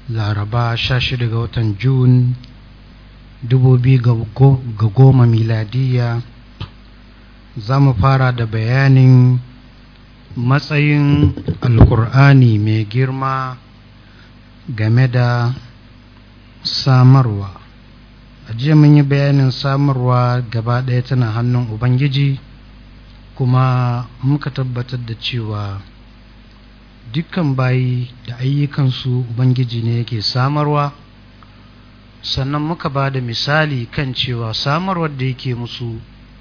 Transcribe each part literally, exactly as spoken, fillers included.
laraba sha shida ga watan Jun dubu biyu ga goma miladiya. Za mu fara da bayanin matsayin alkur'ani mai girma game da samarwa. A jiya mun yi bayanin samarwa gaba ɗaya tana hannun Ubangiji, kuma muka tabbatar da cewa dukkan bayi da ayyukansu Ubangiji ne yake samarwa. Sannan muka ba da misali kan cewa samarwar da yake musu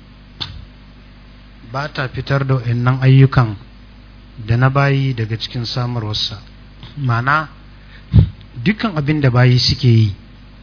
ba ta fitar da waɗannan ayyukan da na bayi daga cikin samarwarsa. Ma'ana dukkan abin da bayi suke yi,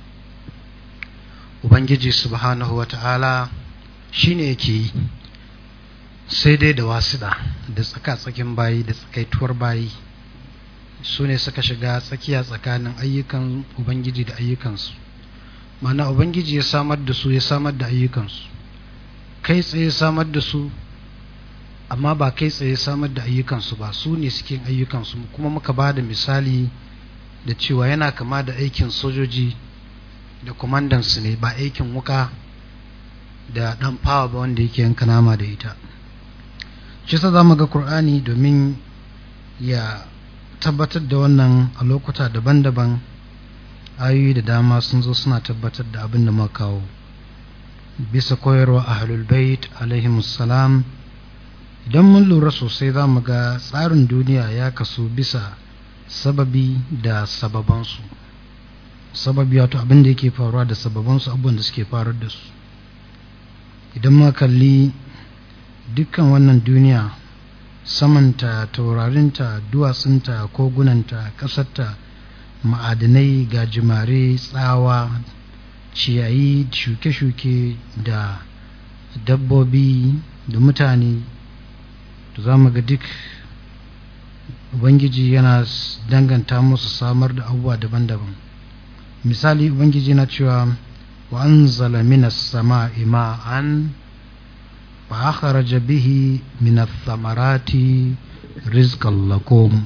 Ubangiji subhanahu wa ta'ala shi ne yake yi, sai dai da wasiɗa da tsaka-tsakin bayi da tsakaituwar bayi su ne suka shiga tsakiya tsakanin ayyukan Ubangiji da ayyukansu. Ma'ana Ubangiji ya samar da su, ya samar da ayyukansu, kai tsaye samar da su, amma ba kai tsaye samar da ayyukansu ba, su ne suke ayyukansu. Kuma muka ba da misali da cewa yana kama da aikin sojoji da kwamandansu ne, ba aikin wuka da ɗan fawa ba wanda yake yanka nama da ita. Shi sa za mu ga Kur'ani domin ya tabbatar da wannan a lokuta daban-daban. Ayoyi da dama sun zo suna tabbatar da abin da muka kawo bisa koyarwa ahlul bait alaihimus salam. Idan mun lura sosai za mu ga tsarin duniya ya kasu bisa sababi da sababansu. Sababi wato abin da yake faruwa da sababansu, abubuwan da suke faruwa da su. Idan muka kalli dukkan wannan duniya, samanta, taurarinta, duwatsunta, kogunanta, ƙasarta, ma'adinai, gajimare, tsawa, ciyayi, shuke-shuke da dabbobi da mutane, to za mu ga duk Ubangiji yana danganta musu samar da abubuwa daban-daban. Misali, Ubangiji na cewa wa anzala minas sama'i ma'an fa akhraja bihi minath thamarati rizqan lakum.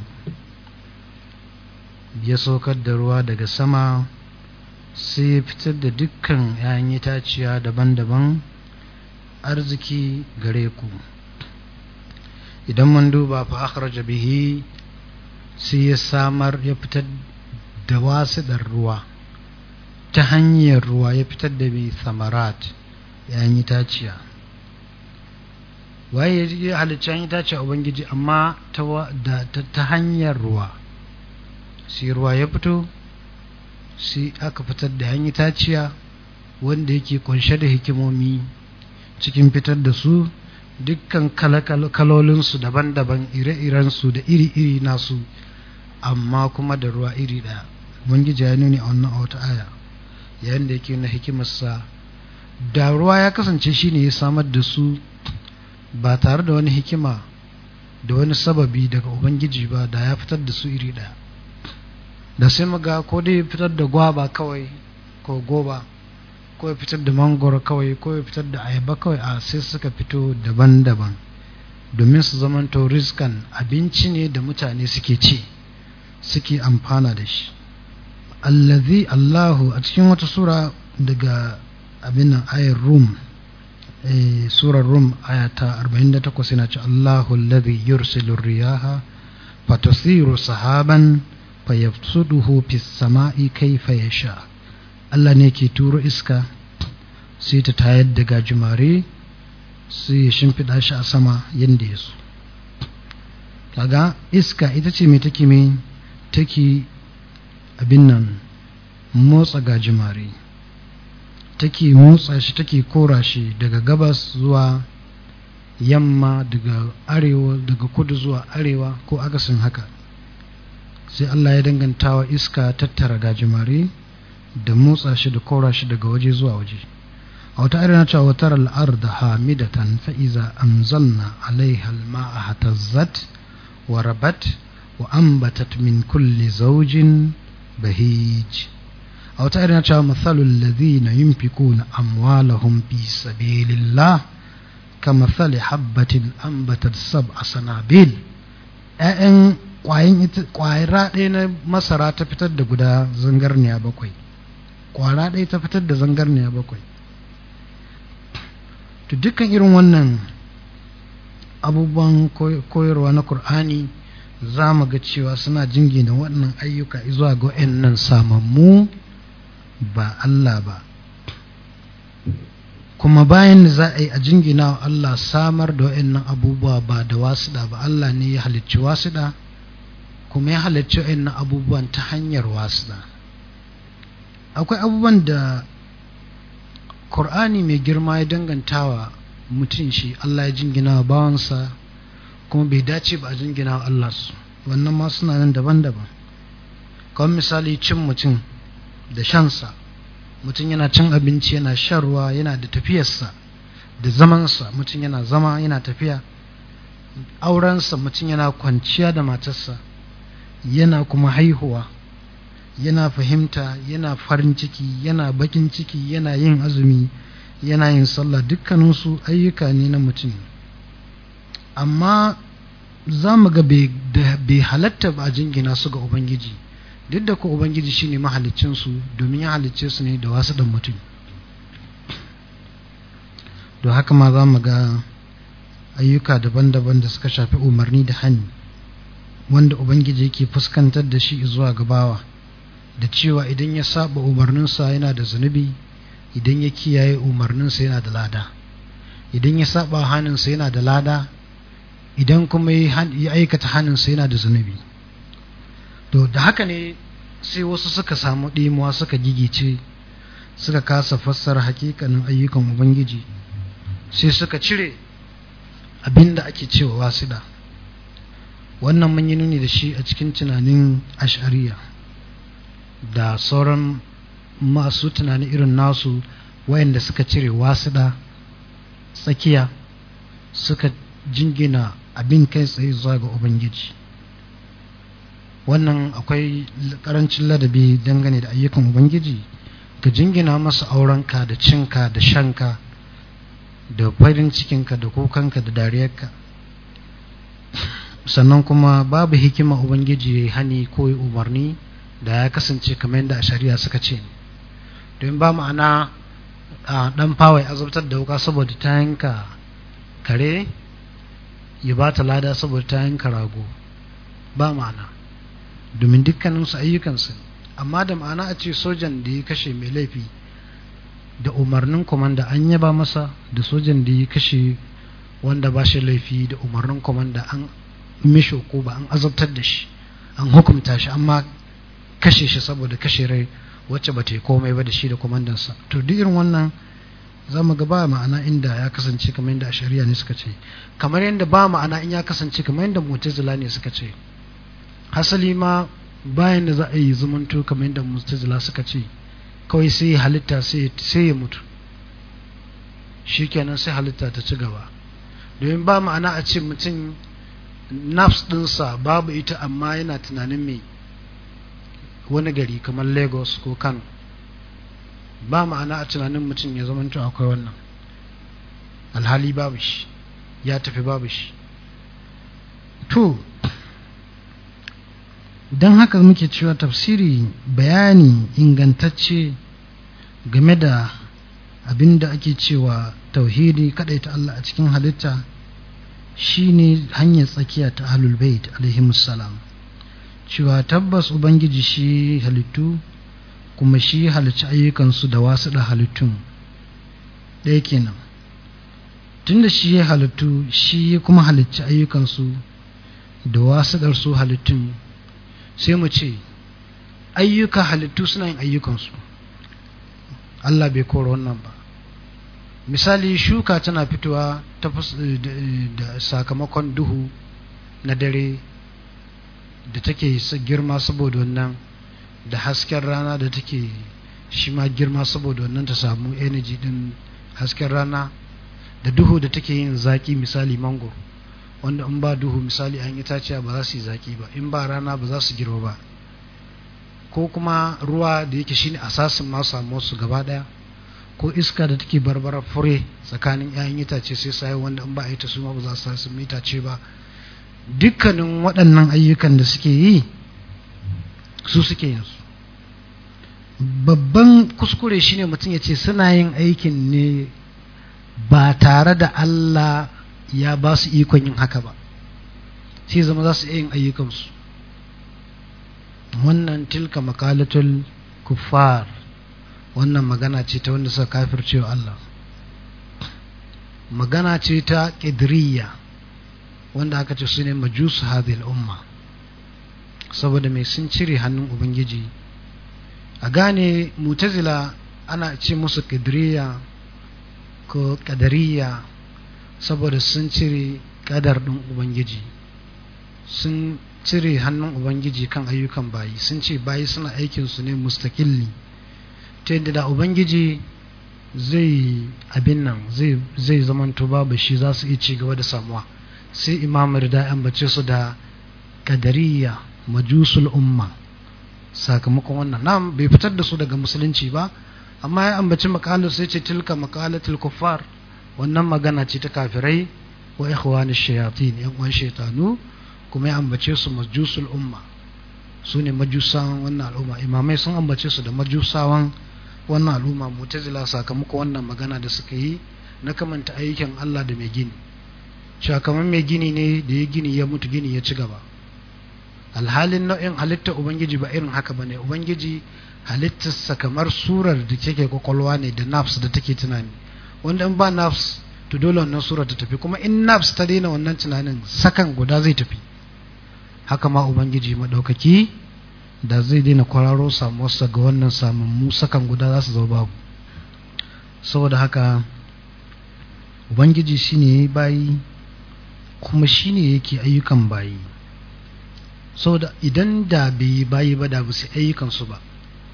Ya saukar da ruwa daga sama sai ya fitar da dukkan 'ya'yan itaciya daban-daban, arziki gare ku. Idan mun duba fa akhraja bihi, sai ya samar, ya fitar da wasiɗar ruwa, ta hanyar ruwa ya fitar da bi samarat, 'ya'yan itaciya. Waye ya halicci 'ya'yan itaciya? Ubangiji, amma ta, da, ta, ta hanyar ruwa. Sai ruwa ya fito, sai aka fitar da 'ya'yan itaciya wanda yake kunshe da hikimomi cikin fitar da su, dukkan kalolinsu daban-daban, ire-irensu da iri-iri nasu, amma kuma da ruwa iri ɗaya. Ubangiji ya nuni a wannan wata aya yayin da yake na hikimarsa, da ruwa ya kasance shi ne ya samar da su ba tare da wani hikima da wani sababi daga Ubangiji ba, da ya fitar da su iri ɗaya. Da sai muga ko dai fitar da gwaba kawai ko goba, ko ya fitar da mangoro kawai, ko ya fitar da ayaba kawai, a sai suka fito daban-daban domin su zamanto rizkan, abinci ne da mutane suke ci, suke amfana da shi. Allazi Allahu, a cikin wata sura daga abin ayar Rum, eh, surar Rum ayata arba'in da takwas, yana ce Allahu allazi yursilu riyaha fatusiru sahaban fayabsuduhu fis sama'i kayfa yasha. Allah ne ke turo iska sai ta tayar da gajimare, sai ya shimfiɗa shi a sama yadda ya so. Kaga iska ita ce mai take mai take abin nan motsa gajimare, take motsa shi, take kora shi daga gabas zuwa yamma, daga arewa, daga kudu zuwa arewa, ko akasin haka. Sai Allah ya danganta wa iska tattara gajimare da motsa shi da kora shi daga waje zuwa waje. A wata ayar na cewa watar al'arda hamidatan fa'iza anzalna alaiha al-ma'a hatazzat wa rabat wa ambatat min kulli zawjin bahij. A wata ayar na cewa mathalul ladhina yunfikuna amwalahum fi sabilillah kamathali habbatin ambatat sab'a sanabil. ‘Ya'yan ƙwayan ita ƙwayar ɗaya na masara ta fitar da guda zangarniya bakwai, ƙwara ɗaya ta fitar da zangarniya bakwai. To dukkan irin wannan abubuwan koyarwa na Kur'ani za mu ga cewa suna jingina waɗannan ayyuka zuwa ga waɗannan samammu ba Allah ba. Kuma bayan da za a yi a jingina wa Allah samar da waɗannan abubuwa ba da wasiɗa ba, Allah ne ya halicci wasiɗa kuma ya halicci waɗannan abubuwan ta hanyar wasiɗa. Akwai abubuwan da Kur'ani mai girma ya dangantawa mutum shi Allah ya jingina wa bawansa, kuma bai dace ba a jingina wa Allah su, wannan ma suna nan daban-daban. Kawai misali cin mutum da shansa, mutum yana cin abinci, yana shan ruwa, yana da tafiyarsa da zamansa, mutum yana zama yana tafiya, aurensa, mutum yana kwanciya da matarsa, yana kuma haihuwa, yana fahimta, yana farin ciki, yana bakin ciki, yana yin azumi, yana yin sallah, dukkaninsu ayyuka ne na mutum. Amma za mu ga bai halatta ba a jingina su ga Ubangiji, duk da ko Ubangiji shine mahaliccinsu, domin ya halicce su ne da wasu ɗan mutum. Don haka ma za mu ga ayyuka daban-daban da suka shafi umarni da hani, wanda Ubangiji yake fuskantar da shi zuwa gabawa, da cewa idan ya saba umarninsa yana da zunubi, idan ya kiyaye umarninsa yana da lada, idan ya saba haninsa yana da lada, idan kuma ya aikata haninsa yana da zunubi. To da haka ne sai wasu suka samu ɗimuwa, suka gigice, suka kasa fassara hakikanin ayyukan Ubangiji, sai suka cire abinda ake cewa wasiɗa. Wannan mun yi nuni da shi a cikin tunanin Ash'ariya da sauran masu tunani irin nasu, wayanda suka cire wasiɗa tsakiya, suka jingina abin kai tsaye zuwa ga Ubangiji. Wannan akwai karancin ladabi dangane da ayyukan Ubangiji, ka jingina masa aurenka da cinka da shanka da farin cikinka da kukanka da dariyarka. Sannan kuma babu hikima Ubangiji ya hani ko ya umarni da ya kasance kamar yadda a shari'a suka ce, don ba ma'ana a ɗan fawai azabtar da wuka saboda ta yanka kare ya ba ta lada saboda ta yanka rago, ba ma'ana, domin dukkaninsu ayyukansu. Amma da ma'ana a ce sojan da ya kashe mai laifi da umarnin komanda an yaba masa, da sojan da ya kashe wanda ba shi laifi da umarnin komanda an mishi ko ba an azabtar da shi, an hukunta shi, amma kashe shi saboda kashe rai wacce ba ta yi komai ba da shi da komandansa. To duk irin wannan za mu ga ba ma'ana inda ya kasance kamar yadda a shari'a ne suka ce, kamar yadda ba ma'ana in ya kasance kamar yadda Mu'tazila ne suka ce. Hasali ma bayan da za a yi zumunto kamar yadda Mu'tazila suka ce, kawai sai halitta sai ya mutu, shikenan sai halitta ta ci gaba. Domin ba ma'ana a ce mutum nafs ɗinsa babu ita amma yana tunanin mai wani gari kamar Lagos ko Kano. Ba ma'ana a tunanin mutum ya zamanto akwai wannan, alhali babu shi, ya tafi babu shi. To don haka muke cewa tafsiri bayani ingantacce game da abin da ake cewa tauhidi, kadaita Allah a cikin halitta, shine hanyar tsakiya ta ahlul bait alaihimus salam, cewa tabbas Ubangiji shi halittu kuma shi halicci ayyukansu da wasu da halittun ɗaya kenan. Tunda shi ya halittu, shi kuma halicci ayyukansu da wasu ɗarsu halittun, sai mu ce ayyuka halittu suna yin ayyukansu, Allah bai kora wannan ba. Misali, shuka tana fitowa ta da sakamakon duhu na dare da take girma saboda wannan, da hasken rana da take shi ma girma saboda wannan ta samu energy din hasken rana, da duhu da take yin zaki, misali mango, wanda in ba duhu misali an itaciya ba za su yi zaki ba, in ba rana ba za su girma ba. Ko kuma ruwa da yake shine asasin ma samu su gaba daya, ko iska da take barbara fure tsakanin 'ya'yan itace sai sai wanda in ba a yi ta su ma ba za su samu itace ba. dukkanin waɗannan ayyukan da suke yi su suke yin su. Babban kuskure shine mutum ya ce suna yin aikin ne ba tare da Allah ya ba su ikon yin haka ba, sai zama za su iya yin ayyukansu. Wannan tilka makalatul kuffar, wannan magana ce ta wanda suka kafircewa Allah, magana ce ta ƙidriya wanda aka ce su ne majusu hadhihi al-umma, saboda mai sun cire hannun Ubangiji. A gane mutazila ana ce musu ƙidriya ko ƙadariya saboda sun cire ƙadar ɗin Ubangiji, sun cire hannun Ubangiji kan ayyukan bayi, sun ce bayi suna aikinsu ne mustaƙilli, ta yadda da Ubangiji zai abin nan zai zamanto babu shi za su iya ci gaba da samuwa. Sai Imam Rida ya ambace su da ƙadariya majusul umma sakamakon wannan. Nam bai fitar da su daga musulunci ba, amma ya ambaci makalar sai ce tilka makalatul kuffar, wannan magana ce ta kafirai wa ikhwanish shayatin, yan uwan shaytanu, kuma ya ambace su majusul umma, su ne majusawan wannan al'umma. Imamai sun ambace su da majusawan wannan al'umma, mutazila sakamakon wannan magana da suka yi na kamanta ayyukan Allah da mai gini, cewa kamar mai gini ne da ya gini ya mutu gini ya ci gaba. Alhalin nau'in halittar Ubangiji ba irin haka bane. Ubangiji halittarsa kamar surar da take kwakwalwa ne da nafs da take tunani, wanda in ba nafs to dole wannan surar ta tafi, kuma in nafs ta daina wannan tunanin sakan guda zai tafi. Haka ma Ubangiji madaukaki da zai daina kwararo samuwarsa ga wannan samammu sakan guda za su zo babu. Saboda haka Ubangiji shine bayi kuma shine yake ayyukan bayi, saboda idan da bai bayi ba da ba su ayyukansu ba.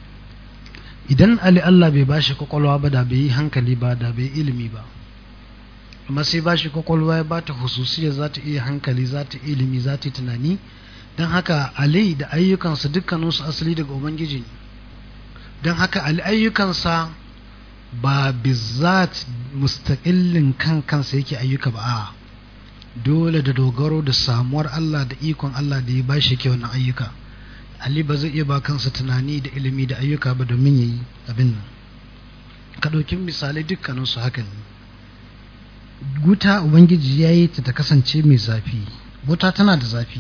Idan Ali Allah bai bashi kwakwalwa ba da bai yi hankali ba, da bai ilimi ba, amma sai bashi kwakwalwa ya bata hususiyar za ta iya hankali, za ta ilimi, za ta tunani. Don haka Ali da ayyukansa dukkaninsu asali daga Ubangiji ne. Don haka Ali ayyukansa ba bizat mustaqillin kan kansa yake ayyuka ba, a dole da dogaro da samuwar Allah da ikon Allah da ya bashi ke wannan ayyuka. Ali ba zai iya ba kansa tunani da ilimi da ayyuka ba domin yayi abin nan. Ka ɗauki misalai dukkaninsu haka ne. Wuta Ubangiji ya yi ta ta kasance mai zafi, wuta tana da zafi.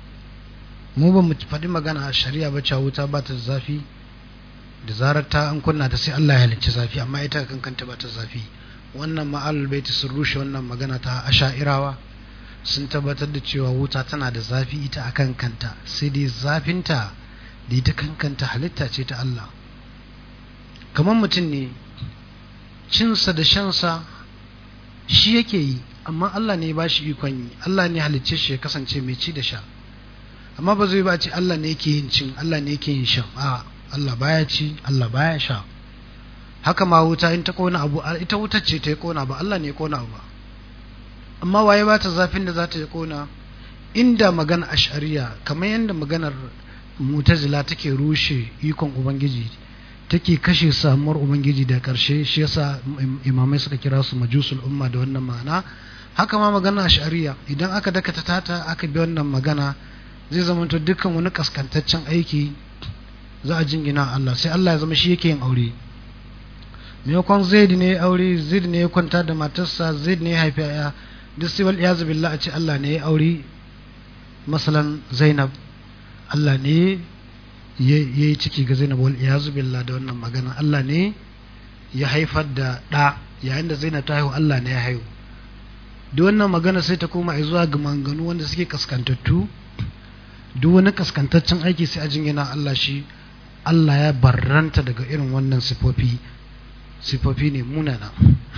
Mu ba mu faɗi magana a shari'a ba cewa wuta ba ta da zafi, da zarar ta an kunna ta sai Allah ya halicci zafi, amma ita kankanta ba ta zafi. Wannan ma'alul baiti sun rushe wannan magana ta asha'irawa, sun tabbatar da cewa wuta tana da zafi ita a kankanta, sai dai zafinta da ita kankanta halitta ce ta Allah. Kamar mutum ne, cinsa da shansa shi yake yi, amma Allah ne ba shi ikon yi, Allah ne halicce shi ya kasance mai ci da sha. Amma ba zai ba ce Allah ne yake yin cin, Allah ne yake yin shan, a Allah baya ci, Allah baya sha. Haka ma wuta in ta kona abu, ita wutar ce ta yi kona ba Allah ne ya kona ba. Amma waye ba ta zafin da za ta yi kona? Inda magana ash'ariya kamar yadda maganar mutazila take rushe ikon Ubangiji, take kashe samuwar Ubangiji da ƙarshe, shi yasa imamai suka kira su majusul umma da wannan ma'ana. Haka ma magana ash'ariya idan aka dakata tata aka bi wannan magana, zai zama to dukkan wani kaskantaccen aiki za a jingina Allah, sai Allah ya zama shi yake yin aure. Maimakon Zaid ne ya aure, Zaid ne ya kwanta da matarsa, Zaid ne ya haifi ya, duk sai wal iyazu billah a ce Allah ne ya aure. Masalan Zainab, Allah ne ya yi ciki ga Zainab, wal iyazu billah da wannan magana. Allah ne ya haifar da ɗa, yayin da Zainab ta haihu Allah ne ya haihu. Duk wannan magana sai ta koma zuwa ga maganganu wanda suke kaskantattu. Duk wani kaskantaccen aiki sai a jingina Allah shi. Allah ya barranta daga irin wannan sifofi, sifofi ne munana.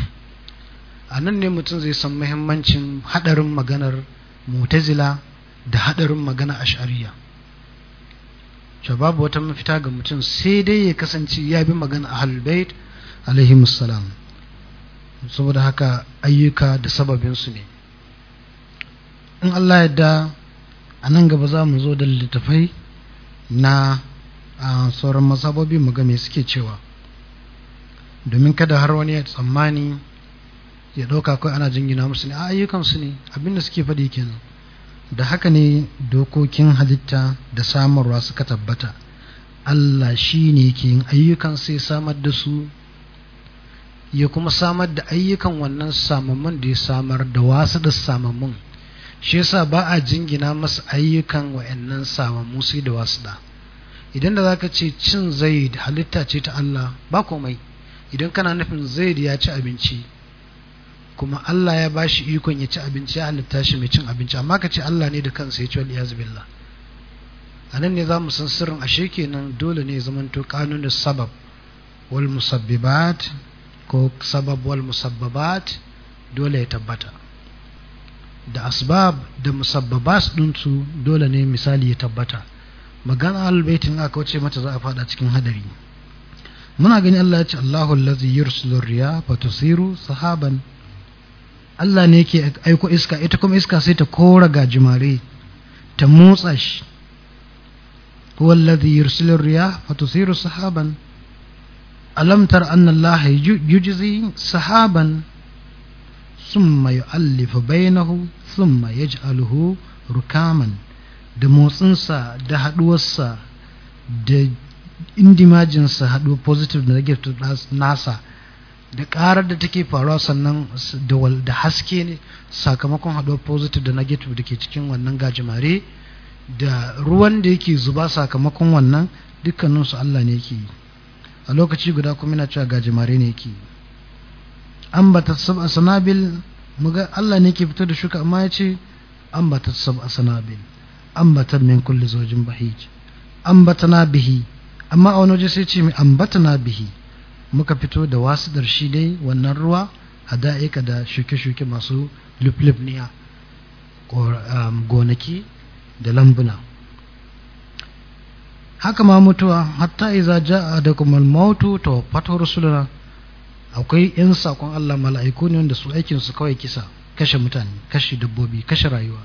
A nan ne mutum zai san muhimmancin haɗarin maganar mutazila da haɗarin magana ash'ariya. Cewa babu wata mafita ga mutum sai dai ya kasance ya bi magana ahlul bait alaihimus salam. Saboda haka ayyuka da sababinsu ne. In Allah ya yarda a nan gaba za mu zo da littafai na sauran mazhabobi mu ga me suke cewa, domin kada har wani ya tsammani ya ɗauka kai ana jingina musu ne a ayyukansu ne, abinda suke faɗi kenan. da haka ne dokokin halitta da samarwa suka tabbata. Allah shi ne ke yin ayyukan sai samar da su, ya kuma samar da ayyukan wannan samammun da ya samar da wasu da samammun. Shi yasa ba a jingina masa ayyukan wa'annan samammu sai da wasu da. Idan da zaka ce cin Zaid halitta ce ta Allah, ba komai. Idan kana nufin Zaid ya ci abinci kuma Allah ya bashi ikon ya ci abinci, ya halitta shi mai cin abinci, amma ka ce Allah ne da kansa ya ci, wal iyaz billah. Anan ne zamu san sirrin ashe kenan dole ne zaman to kanunus sabab wal musabbibat ko sabab wal musabbabat dole ya tabbata, da asbab da musabbabat din su dole ne misali ya tabbata. Magana albaitin aka wuce mata za a fada cikin hadari. Muna gani Allah ya ce Allahu allazi yursilu riya fatusiru sahaban. Allah ne yake aiko iska, ita kuma iska sai ta kora gajimare ta motsa shi. Huwa allazi yursilu riya fatusiru sahaban. Alam tar anna Allah yujzi sahaban thumma yu'allifu bainahu thumma yaj'aluhu rukaman. Da motsinsa da haduwarsa da indimajinsa haduwa positive da negative nasa da karar da take faruwa sannan da haske ne sakamakon haduwar positive da negative da ke cikin wannan gajimare da ruwan da yake zuba sakamakon wannan, dukkaninsu Allah ne yake yi. A lokaci guda kuma yana cewa gajimare ne yake yi. Ambata sab'a sanabil, muga Allah ne yake fitar da shuka, amma ya ce ambata sab'a sanabil ambatan min kulli zawjin bahij, ambatana bihi. Amma a wani waje sai ce mai ambatana bihi, muka fito da wasidar shi dai wannan ruwa hada'ika da shuke-shuke masu luflufniya, gonaki da lambuna. Haka ma mutuwa, hatta iza ja'a adakum al-mautu tawaffatu rusuluna. Akwai yan sakon Allah, mala'iku ne wanda su aikin su kawai kisa, kashe mutane, kashe dabbobi, kashe rayuwa.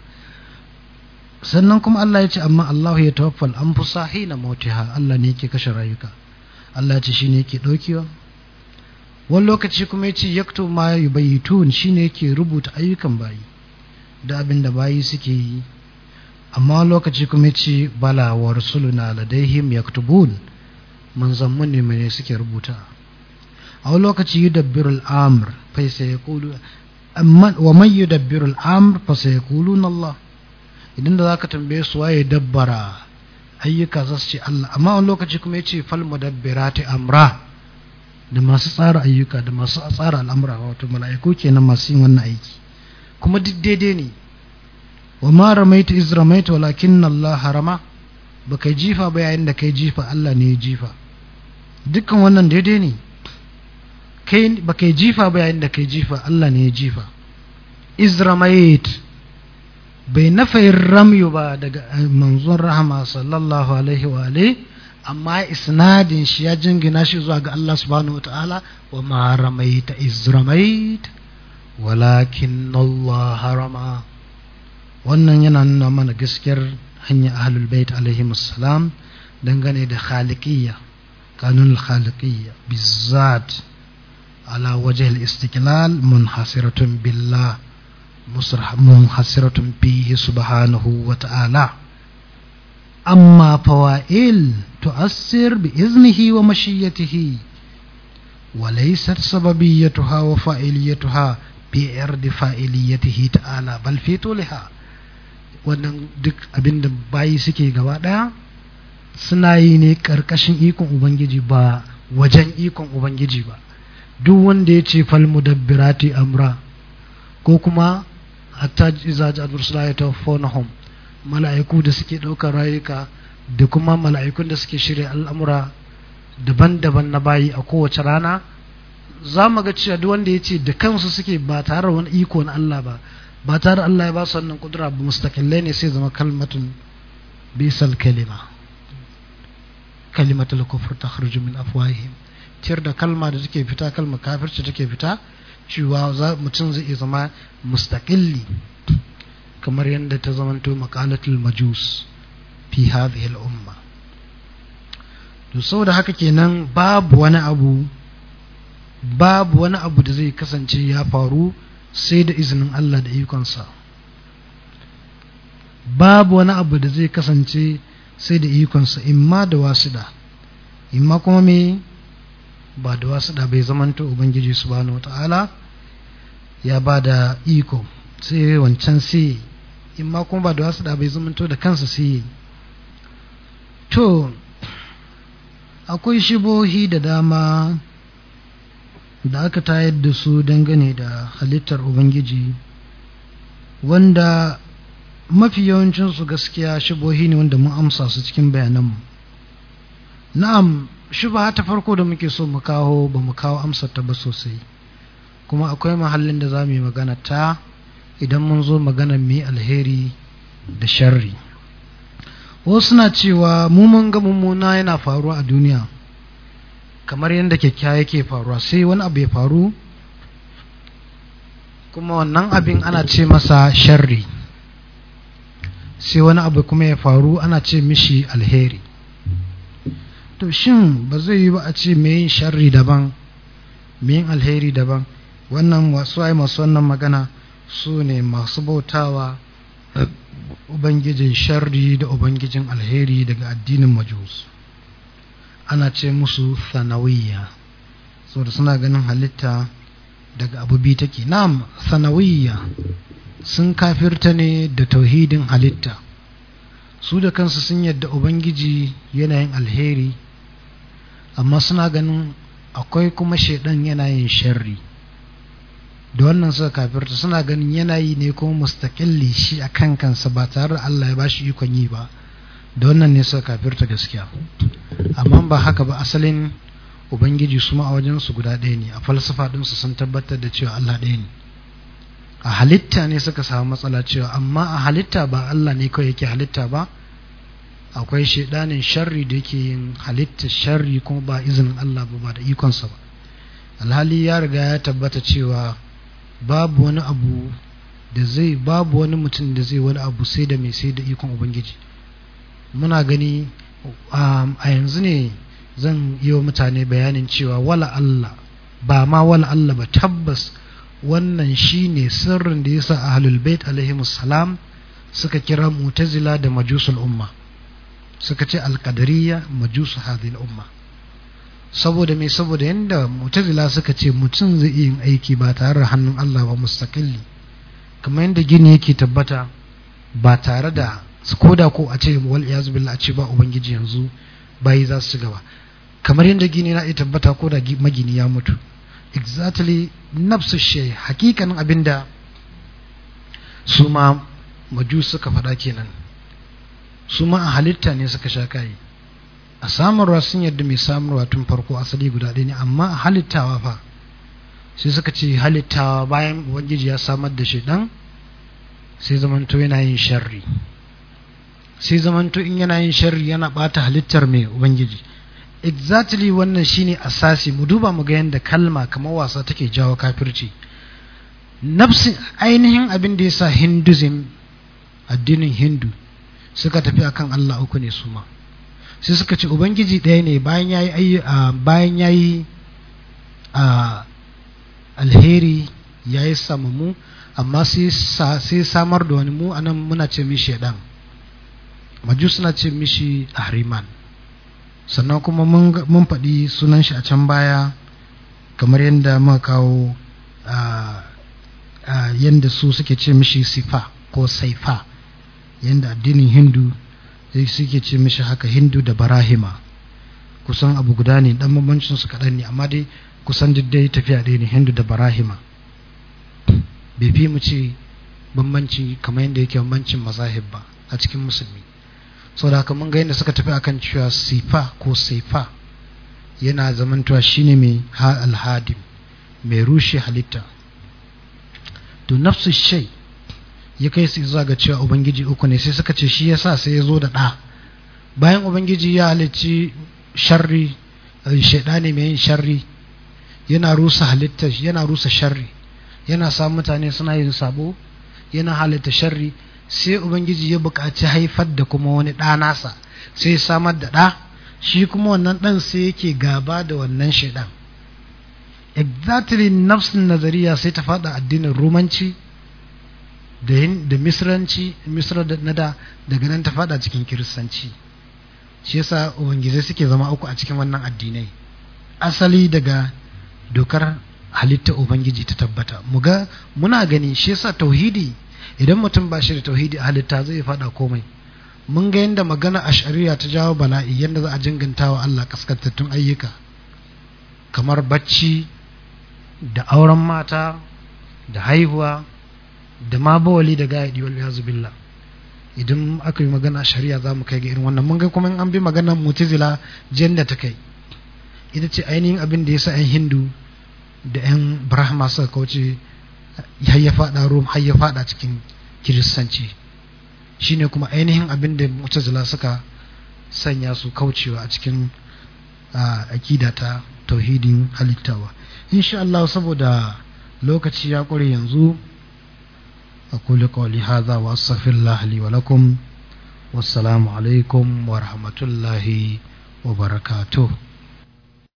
Sannan kuma Allah ya ce amma Allah ya tawaffal anfusa hina mautiha, Allah ne yake kashe rayuka. Allah ya ce shine yake daukewa. Wani lokaci kuma ya ce yaktu ma yubayitun, shine yake rubuta ayyukan bayi da abin da bayi suke yi. Amma wani lokaci kuma ya ce bala wa rusuluna ladaihim yaktubun, manzanmu ne mai suke rubuta. A wani lokaci yudabbiru al-amr fa sayaqulu amma wa man yudabbiru al-amr fa sayaquluna Allah. Idan da zaka tambaye su waye dabbara ayyuka za su ce Allah, amma wani lokaci kuma yace fal mudabbirati amra, da masu tsara ayyuka da masu tsara al'amura, wato mala'iku kenan masu yin wannan aiki. Kuma duk daidai ne. Wa ma ramaita iz ramaita walakinna Allah harama, baka jifa ba yayin da kai jifa, Allah ne ya jifa. Dukkan wannan daidai ne. Kai baka jifa ba yayin da kai jifa, Allah ne ya jifa. Iz ramait bai nafayin ramyu ba daga manzon rahama sallallahu alaihi wa alihi, amma isnadin shi ya jingina shi zuwa ga Allah subhanahu wataala. Wa ma ramaita iz ramait walakin Allah harama. Wannan yana nuna mana gaskiyar hanyar ahlul bait alaihi assalam dangane da khaliqiyya, kanun khaliqiyya bizzat ala wajh al-istiqlal munhasiratun billah munhasiratun bihi subhanahu wa ta'ala. Amma fawa'il tu'assir bi iznihi wa mashiyatihi wa laysat sababiyyatuha wa fa'iliyatuha bi irdi fa'iliyatihi ta'ala bal fi tuliha. Wannan duk abinda bayi suke gaba daya suna yi ne karkashin ikon ubangiji, ba wajen ikon ubangiji ba. Duk wanda ya ce fal mudabbirati amra, ko kuma hatta iza ja'a rusula yatawaffawnahum, mala'iku da suke daukar rayuka da kuma mala'ikun da suke shirya al'amura daban-daban na bayi a kowace rana, za mu ga cewa duk wanda ya ce da kansu suke ba tare da wani iko na Allah ba, ba tare da Allah ya ba su wannan kudura ba, mustaqillai ne, sai zama kalmatun bisal kalima, kalimatul kufr takhruju min afwahihim. Tir da kalma da take fita, kalmar kafirci take fita, cewa mutum zai iya zama mustaqilli kamar yadda ta zamanto maqalatul majus fi hadhihi al-umma. To saboda haka kenan babu wani abu babu wani abu da zai kasance ya faru sai da izinin Allah da ikonsa. babu wani abu da zai kasance sai da ikonsa, imma da wasuda imma kuma me ba da wasuda bai zamanto ubangiji subhanahu wataala ya ba da iko sai wancan sai imma kuma ba da wasuda bai zamanto da kansa sai. To akwai shibohi da dama da aka tayar da su dangane da halittar ubangiji, wanda mafi yawancinsu gaskiya shibohi ne wanda mun amsa su cikin bayananmu. Na'am, shubha ta farko da muke so mu kawo ba mu kawo amsar ta ba sosai, kuma akwai mahallin da za mu yi magana ta idan mun zo maganar mai alheri da sharri. Wasu na cewa mu mun ga mummuna yana faruwa a duniya kamar yadda kyakkyawa yake faruwa, sai wani abu ya faru kuma wannan abin ana ce masa sharri, sai wani abu kuma ya faru ana ce mishi alheri. To shin ba zai yi ba a ce mai yin sharri daban mai yin alheri daban? Wannan wasu ai masu wannan magana su ne masu bautawa ubangijin sharri da ubangijin alheri daga addinin majus, ana ce musu sanawiyya, saboda suna ganin halitta daga abu biyu take. Na'am, sanawiyya sun kafirta ne da tauhidin halitta, su da kansu sun yadda ubangiji yana yin alheri, amma suna ganin akwai kuma shaidan yana yin sharri, da wannan suka kafirta. Suna ganin yanayi ne kuma mustaqilli shi a kan kansa ba tare da Allah ya bashi ikon yi ba, da wannan ne suka kafirta gaskiya. Amma ba haka ba, asalin ubangiji su ma a wajen su guda ɗaya ne. A falsafa ɗinsu sun tabbatar da cewa Allah ɗaya ne. A halitta ne suka samu matsala cewa amma a halitta ba Allah ne kawai yake halitta ba, akwai shaidanin sharri da yake yin halitta sharri kuma ba izinin Allah ba, ba da ikonsa ba. Alhali ya riga ya tabbata cewa babu wani abu da zai babu wani mutum da zai wani abu sai da mai sai da ikon ubangiji. Muna gani um, a yanzu ne zan yi wa mutane bayanin cewa wala Allah, ba ma wala Allah ba, tabbas wannan shine sirrin da yasa ahlul bait alaihimus salam suka kira mu'tazila da majusul umma, suka ce alqadariyya majusu hadhihi umma. Saboda me? Saboda yanda mu'tazila suka ce mutum zai yin aiki ba tare da hannun Allah ba, mustaqilli, kamar yanda gini yake tabbata ba tare da koda ko a ce wal iyaz billah a ce ba ubangiji yanzu bayi za su ci gaba, kamar yanda gini na iya tabbata koda magini ya mutu. Exactly nafsu shay, hakikanin abinda su ma majus suka faɗa kenan. Su ma a halitta ne suka sha kai, a samarwa sun yadda mai samarwa tun farko asali guda ɗaya ne, amma a halittawa fa sai suka ce halittawa bayan ubangiji ya samar da shi dan sai zamanto yana yin sharri, sai zamanto in yana yin sharri yana bata halittar mai ubangiji. Exactly wannan shine asasi. Mu duba mu ga yanda kalma kamar wasa take jawo kafirci. Nafsin ainihin abin da yasa Hinduism, addinin Hindu, suka tafi akan Allah uku ne su ma, sai suka ce ubangiji ɗaya ne bayan yayi bayan yayi alheri yayi samamu, amma sai sai samar da wani, mu anan muna ce mishi shedan, majus na ce mishi ahriman. Sannan kuma mun faɗi sunan shi a can baya kamar yadda muka kawo yadda su suke ce mishi sifa ko saifa, yadda addinin Hindu suke ce mishi haka, Hindu da Barahima kusan abu guda ne, dan bambancin su kaɗan ne, amma dai kusan duk dai tafiya ɗaya ne, Hindu da Barahima. Bai fi mu ce bambanci kamar yadda yake bambancin mazahib ba a cikin musulmi. Sau da haka mun ga yadda suka tafi akan cewa sifa ko saifa yana zamantowa shine mai alhadim, mai rushe halitta. To nafsu shay ya kai su zuwa ga cewa ubangiji uku ne, sai suka ce shi yasa sai ya zo da ɗa. Bayan ubangiji ya halicci sharri, shaidani mai yin sharri yana rusa halitta, yana rusa sharri, yana sa mutane suna yin sabo, yana halitta sharri, sai ubangiji ya buƙaci haifar da kuma wani ɗa nasa, sai samar da ɗa, shi kuma wannan ɗan sai yake gaba da wannan shaidan. Exactly nafsin nazariya sai ta faɗa addinin rumanci da da misranci misra da nada daga nan ta fada cikin kiristanci. Shi yasa ubangiji suke zama uku a cikin wannan addinai. Asali daga dokar halitta ubangiji ta tabbata, muga muna gani. Shi yasa tauhidi, idan mutum ba shi da tauhidi a halitta zai fada komai. Mun ga yanda magana ash'ariya ta jawo bala'i, yanda za a jinganta wa Allah kaskantattun ayyuka kamar bacci da auren mata da haihuwa da ma bawali da gayadi wal yazu billah. Idan aka yi magana shari'a za mu kai ga irin wannan. Mun ga kuma an bi maganar mu'tazila janda ta kai, ita ce ainihin abin da yasa yan hindu da yan brahma suka kauce har ya fada rom har ya fada cikin kiristanci. Shine kuma ainihin abin da mu'tazila suka sanya su kaucewa a cikin akida ta tauhidin halittawa. insha Allah, saboda lokaci ya ƙure yanzu, aqulu qawli hadha wa astaghfirullah li wa lakum. Wassalamu alaikum wa rahmatullahi wa barakatuh.